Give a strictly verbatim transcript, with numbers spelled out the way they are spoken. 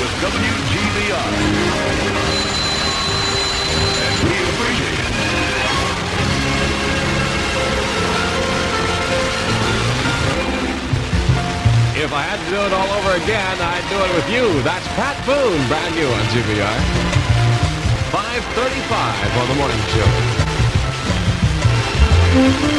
with W G B I. And we appreciate it. If I had to do it all over again, I'd do it with you. That's Pat Boone, brand new on G B I. five thirty-five on the morning show.